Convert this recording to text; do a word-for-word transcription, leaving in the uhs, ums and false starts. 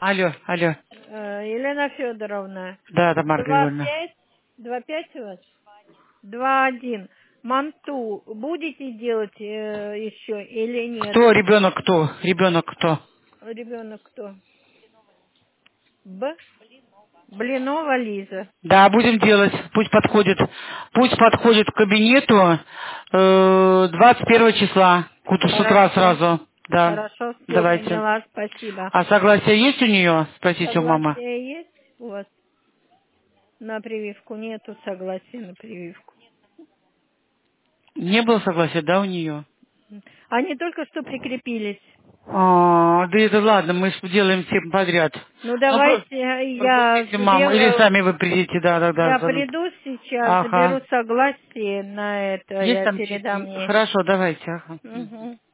Алло, алло. Э, Елена Федоровна. Да, Тамара Два Григорьевна. пять, два пять у вас? Два один. Манту будете делать э, еще или нет? Кто ребенок, кто? Ребенок кто? Ребенок кто? Б? Блинова Лиза. Да, будем делать. Пусть подходит. Пусть подходит к кабинету э, двадцать первого числа. Кут- С утра Хорошо. сразу. Да. Хорошо, все Давайте. поняла, спасибо. А согласие есть у нее? Спросите у мамы. Согласие есть у вас на прививку? Нету согласия на прививку. Не было согласия, да, у нее? Они только что прикрепились. А, да это ладно, мы ж делаем всем подряд. Ну Ну, про- давайте я пропустите маму. Или сделаю, сами вы придете, да, да, да. я за- приду сейчас, заберу Ага. согласие на это, Есть я там передам чистенько? ей. Хорошо, давайте. Ага. Мгм.